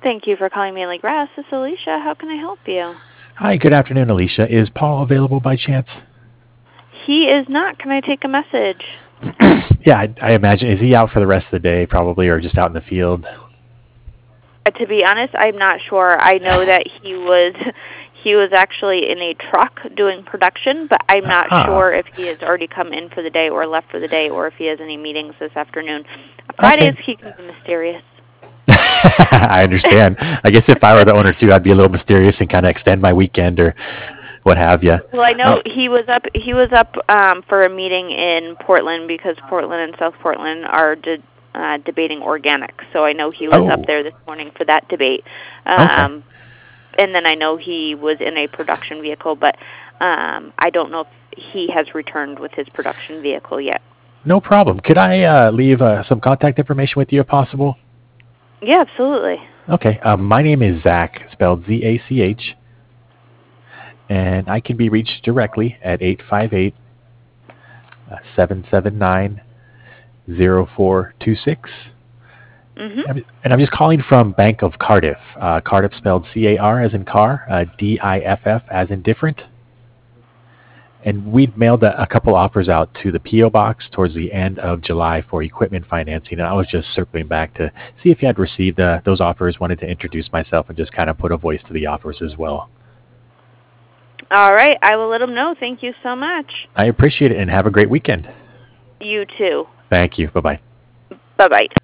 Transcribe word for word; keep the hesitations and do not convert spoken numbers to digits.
Thank you for calling Mainly Grass. This is Alicia. How can I help you? Hi, good afternoon, Alicia. Is Paul available by chance? He is not. Can I take a message? Yeah, I, I imagine. Is he out for the rest of the day, probably, or just out in the field? Uh, to be honest, I'm not sure. I know that he was he was actually in a truck doing production, but I'm not Ah, sure if he has already come in for the day or left for the day, or if he has any meetings this afternoon. okay. Fridays he can be mysterious. I understand. I guess if I were the owner too, I'd be a little mysterious and kind of extend my weekend or what have you. Well, I know Oh, he was up. He was up um, for a meeting in Portland because Portland and South Portland are de- uh, debating organics. So I know he was up oh, there this morning for that debate. okay. Um, and then I know he was in a production vehicle, but um, I don't know if he has returned with his production vehicle yet. No problem. Could I uh, leave uh, some contact information with you if possible? Yeah, absolutely. Okay. Um, my name is Zach, spelled Z A C H, and I can be reached directly at eight five eight, seven seven nine, zero four two six. Mhm. And I'm and I'm just calling from Bank of Cardiff. Uh, Cardiff spelled C A R as in car, uh, D I F F as in different. And we'd mailed a, a couple offers out to the P O box towards the end of July for equipment financing. And I was just circling back to see if you had received uh, those offers, wanted to introduce myself and just kind of put a voice to the offers as well. All right, I will let him know. Thank you so much. I appreciate it and have a great weekend. You too. Thank you. Bye bye. Bye bye.